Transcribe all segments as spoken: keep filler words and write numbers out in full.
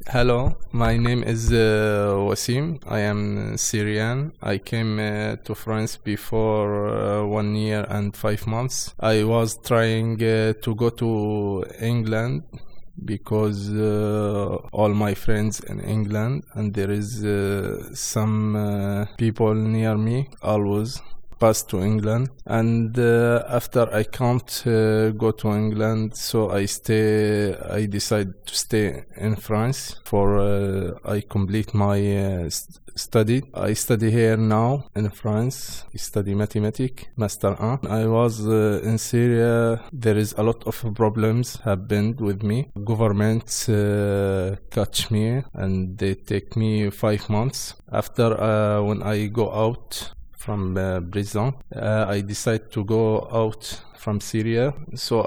Hello, my name is uh, Wasim. I am Syrian. I came uh, to France before uh, one year and five months. I was trying uh, to go to England because uh, all my friends in England, and there is uh, some uh, people near me always pass to England, and uh, after I can't uh, go to England, so I stay I decide to stay in France for uh, I complete my uh, st- study. I study here now in France. I study mathematics, master one. I was uh, in Syria. There is a lot of problems happened with me. Government uh, catch me and they take me five months. After uh, when I go out from uh, prison, uh, I decided to go out from Syria. So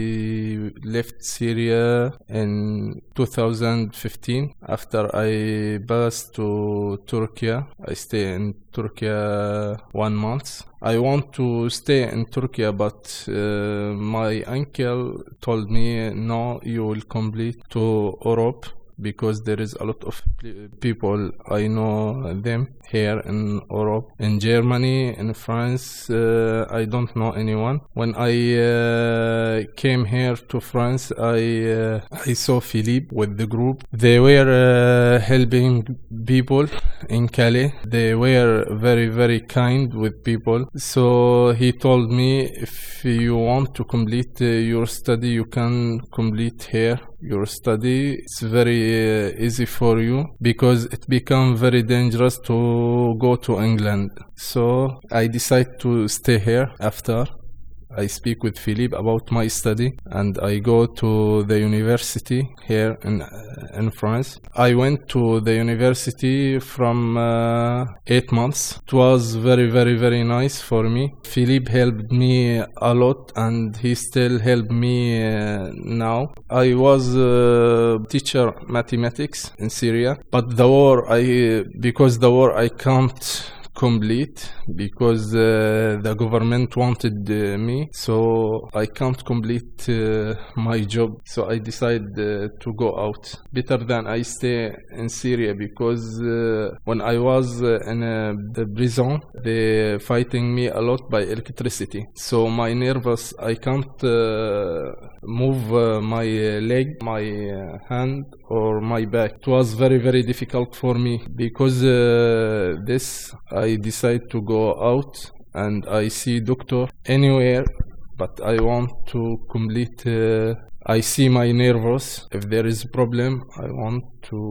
I left Syria in two thousand fifteen. After I passed to Turkey, I stay in Turkey one month. I want to stay in Turkey, but uh, my uncle told me, no, you will complete to Europe, because there is a lot of people I know them here in Europe, in Germany, in France. Uh, I don't know anyone. When I uh, came here to France, I uh, I saw Philippe with the group. They were uh, helping people in Calais. They were very very kind with people. So he told me, if you want to complete uh, your study, you can complete here your study. It's very uh, easy for you, because it become very dangerous to go to England. So I decide to stay here. After I speak with Philippe about my study, and I go to the university here in uh, in France. I went to the university from uh, eight months. It was very very very nice for me. Philippe helped me a lot, and he still help me uh, now. I was a teacher mathematics in Syria, but the war I because the war I can't complete, because uh, the government wanted uh, me, so I can't complete uh, my job. So I decided uh, to go out. Better than I stay in Syria, because uh, when I was uh, in uh, the prison, they fighting me a lot by electricity. So my nervous, I can't uh, move uh, my leg, my uh, hand, or my back. It was very very difficult for me. Because uh, this I decide to go out and I see doctor anywhere, but I want to complete. Uh, I see my nervous. If there is problem, I want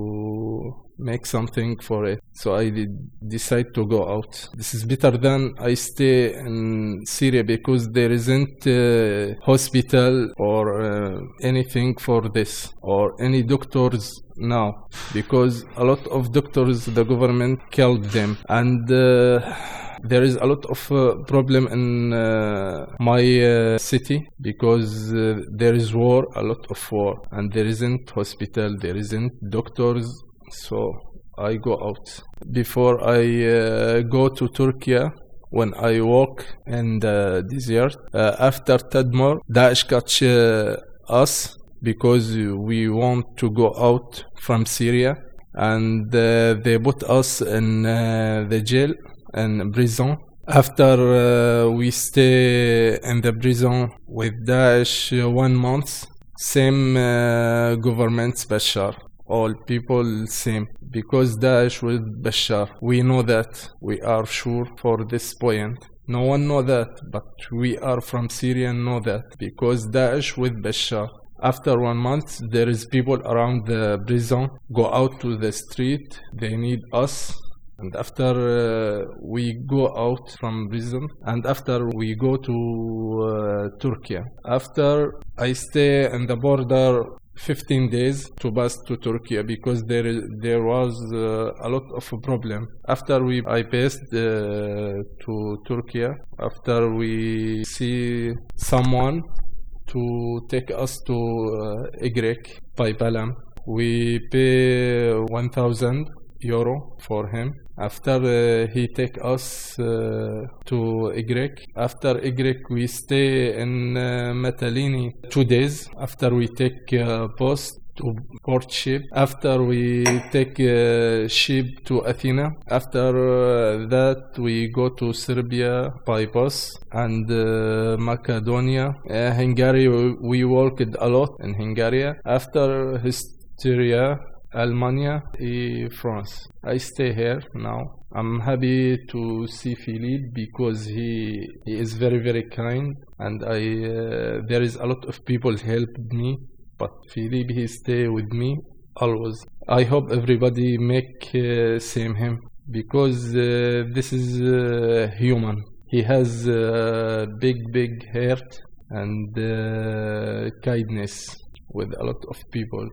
to make something for it. So I did decide to go out. This is better than I stay in Syria, because there isn't uh, hospital or uh, anything for this, or any doctors now, because a lot of doctors, the government killed them. And uh, there is a lot of uh, problem in uh, my uh, city, because uh, there is war, a lot of war, and there isn't hospital, there isn't doctors. So I go out. Before I uh, go to Turkey, when I walk in the desert, uh, after Tadmor, Daesh catch uh, us, because we want to go out from Syria, and uh, they put us in uh, the jail and prison. After uh, we stay in the prison with Daesh uh, one month, same uh, government Bashar. All people same, because Daesh with Bashar. We know that. We are sure for this point. No one know that, but we are from Syria and know that, because Daesh with Bashar. After one month, there is people around the prison go out to the street. They need us. And after uh, we go out from prison, and after we go to uh, Turkey. After I stay in the border fifteen days to pass to Turkey, because there is, there was uh, a lot of problem. After we I passed uh, to Turkey, after we see someone to take us to uh, Y by Balam, we pay one thousand euro for him. After uh, he take us uh, to Y, after Y we stay in uh, Metalini two days. After we take uh, post to port ship. After we take a ship to Athena. After uh, that we go to Serbia by bus and uh, Macedonia. Uh, Hungary, we worked a lot in Hungary. After Hysteria, Almania, uh, France. I stay here now. I'm happy to see Philippe because he he is very very kind, and I uh, there is a lot of people helped me, but Philippe he stay with me always. I hope everybody make uh, same him because uh, this is uh, human. He has uh, big big heart and uh, kindness with a lot of people.